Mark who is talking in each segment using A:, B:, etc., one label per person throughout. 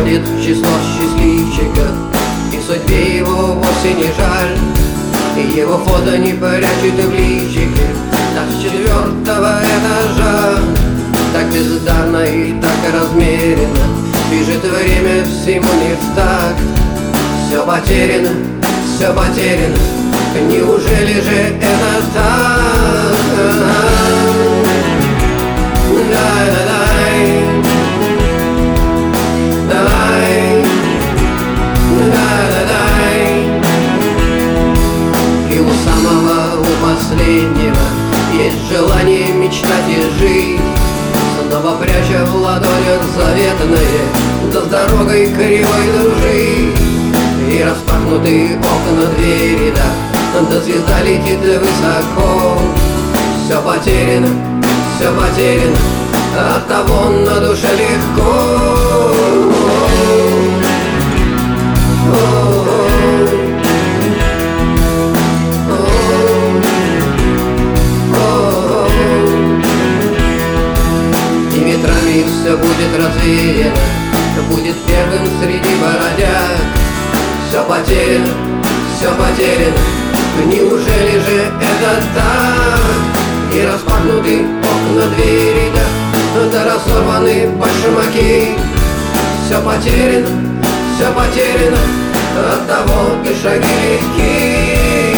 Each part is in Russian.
A: входит в число счастливчиков, и судьбе его вовсе не жаль. И его фото не прячет в личике, так с 4-го этажа. Так бездарно и так размеренно бежит время всему не в такт. Все потеряно, все потеряно, неужели же это так? И у самого, у последнего есть желание мечтать и жить, снова пряча в ладонях заветное, да с дорогой кривой дружить. И распахнутые окна двери, да звезда летит высоко. Все потеряно, оттого на душе легко. И ветрами все будет развеяно, будет первым среди бродяг. Все потеряно, неужели же это так? И распахнуты окна двери, да разорваны башмаки. Все потеряно, оттого и шаги легки.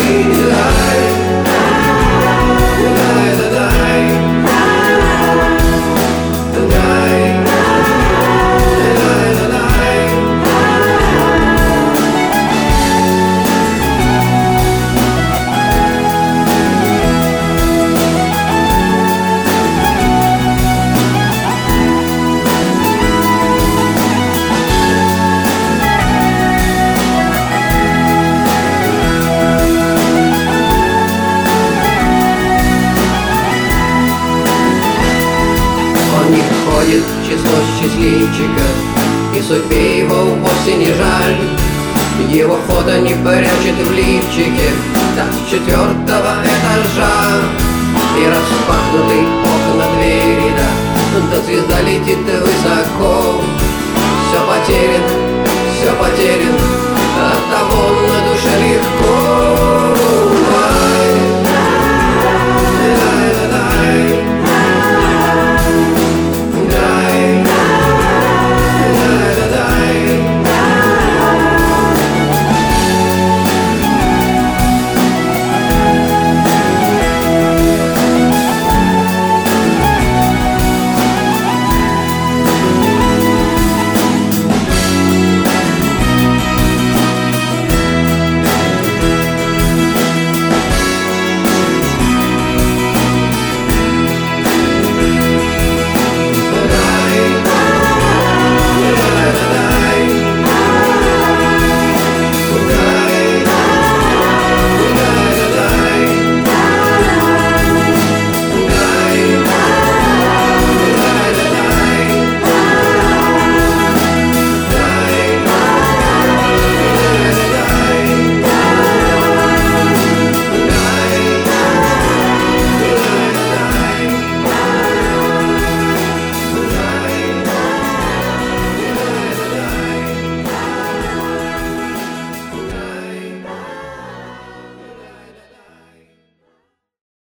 A: Не входит в число счастливчиков, и судьбе его вовсе не жаль. Его фото не прячет в лифчике, так с 4-го этажа. И распахнуты окна двери, да звезда летит высоко. Все потеряно, оттого на душе легко.